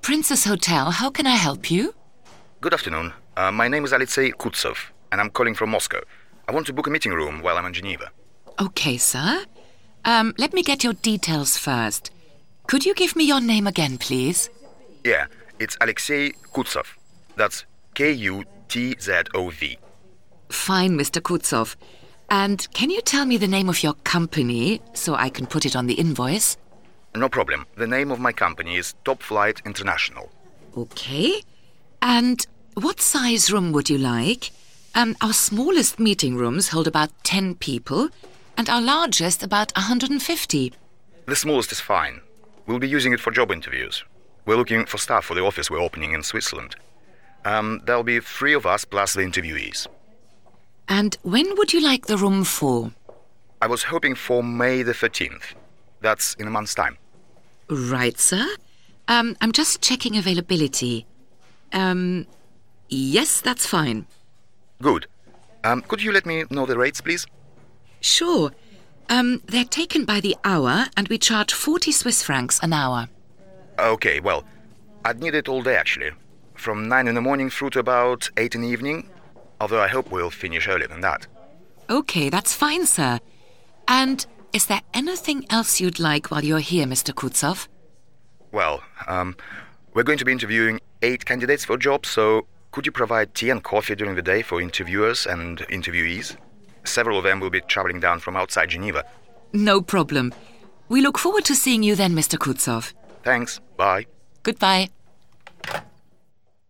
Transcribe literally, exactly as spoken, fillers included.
Princess Hotel. How can I help you? Good afternoon. Uh, my name is Alexei Kutsov, and I'm calling from Moscow. I want to book a meeting room while I'm in Geneva. Okay, sir. Um, let me get your details first. Could you give me your name again, please? Yeah, it's Alexei Kutsov. That's K U T Z O V. Fine, Mister Kutsov. And can you tell me the name of your company so I can put it on the invoice? No problem. The name of my company is Top Flight International. Okay. And what size room would you like? Um, our smallest meeting rooms hold about ten people, and our largest about one hundred fifty. The smallest is fine. We'll be using it for job interviews. We're looking for staff for the office we're opening in Switzerland. Um, there'll be three of us plus the interviewees. And when would you like the room for? I was hoping for May the thirteenth. That's in a month's time. Right, sir. Um, I'm just checking availability. Um, yes, that's fine. Good. Um, could you let me know the rates, please? Sure. Um, they're taken by the hour, and we charge forty Swiss francs an hour. Okay, well, I'd need it all day, actually. From nine in the morning through to about eight in the evening. Although I hope we'll finish earlier than that. Okay, that's fine, sir. And is there anything else you'd like while you're here, Mister Kutsov? Well, um, we're going to be interviewing eight candidates for jobs, so could you provide tea and coffee during the day for interviewers and interviewees? Several of them will be traveling down from outside Geneva. No problem. We look forward to seeing you then, Mister Kutsov. Thanks. Bye. Goodbye.